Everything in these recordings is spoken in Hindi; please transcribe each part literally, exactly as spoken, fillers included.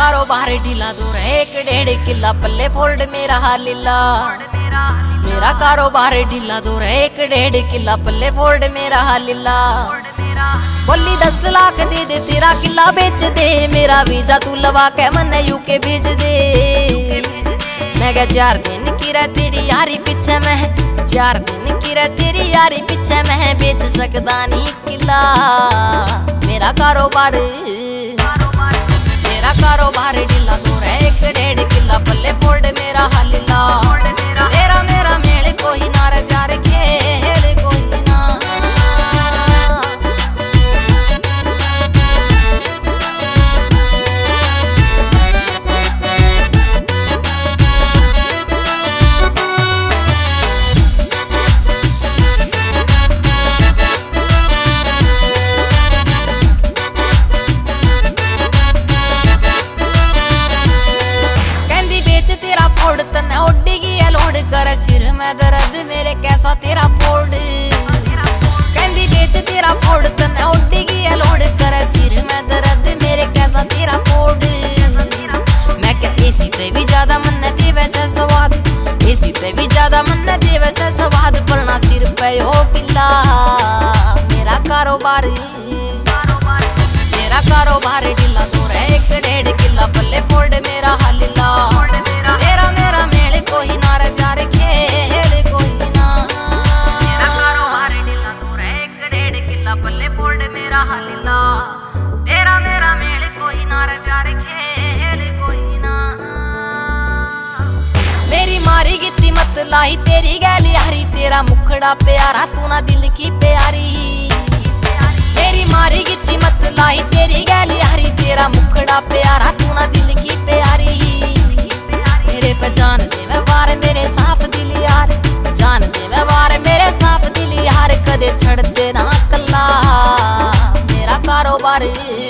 कारोबार ढीला दूर एक डेढ़ किला पल्ले फोर्ड मेरा हालीला। मेरा कारोबार ढीला दूर एक डेढ़ किला पल्ले फोर्ड मेरा हालीला। बोली दस लाख दे दे तेरा किला बेच दे, मेरा वीजा तू लवा के मन यूके भेज दे। मैं क्या चार दिन की रह तेरी यारी पीछे मैं, चार दिन की रह तेरी यारी पीछे मैं बेच सकदा नहीं किला। मेरा कारोबार मेरा कारोबार ढीला दूर है एक डेढ़ किला पल्ले फोर्ड मेरा हालीला। तेरा मेरा मेल कोई ना रे प्यार खेल कोई ना। सिर में दर्द मेरे कैसा तेरा फोड़, कहंदी बेच तेरा फोड़ तने उड्डेगी लोड कर। सिर में दर्द मेरे कैसा तेरा फोड़। मैं क्या एसी ते भी ज्यादा मन दे वैसा स्वाद, एसी ते भी ज्यादा मन दे वैसा स्वाद, पर ना सिर पे हो किला। मेरा कारोबार मेरा कारोबार ढीला दूर है एक डेढ़ किला पल्ले फोर्ड मेरा हालीला। तेरा मेरा मेल कोई ना रे प्यार खेल कोई ना। मेरा कारोबार ढीला दूर है एक डेढ़ किला पल्ले फोर्ड मेरा हालीला। तेरा मेरा मेल कोई ना रे प्यार खेल कोई ना। मेरी मारी गित्ती मत लाई तेरी गैली यारी, तेरा मुखड़ा प्यारा तू ना दिल की प्यारी। मेरी मारी गित्ती मत लाई तेरी गैली यारी, तेरा मुखड़ा प्यारा तू ना दिल की प्यारी। मेरे पे जान दे व्यवहार मेरे साफ दिल यार, जान दे व्यवहार मेरे साफ दिल यार, कदे छड़ दे ना कल्ला। मेरा कारोबार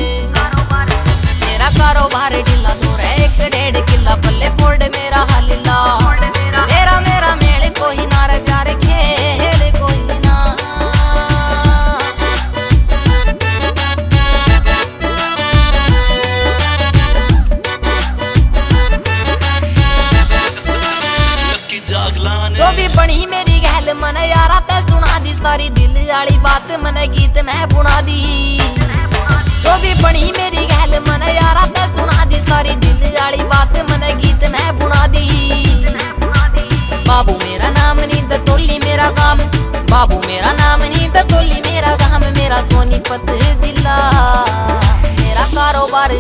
मेरा कारोबार ढीला दूर है एक डेढ़ किला पल्ले फोर्ड मेरा हालीला। तेरा मेरा मेल कोई ना रे प्यार खेल कोई ना। जो भी बनी मेरी गहल मन यारा ते सुना दी, सारी दिल वाली बात मन गीत मैं बुना दी। जो भी बनी मेरी गहल मन यारा ते सुना दी, सारी दिल वाली बात मन गीत मैं बुना दी। बाबू मेरा नाम नहीं दतोली मेरा काम, बाबू मेरा नाम नहीं दतोली मेरा काम, मेरा सोनीपत जिला। मेरा कारोबार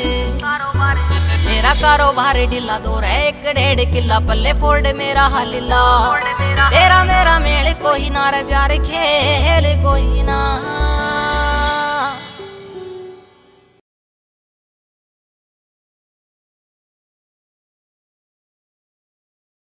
मेरा कारोबार ढीला दूर है एक डेढ़ किला पल्ले फोर्ड मेरा हालीला। तेरा मेरा मेल कोई ना रे प्यार खेल कोई ना।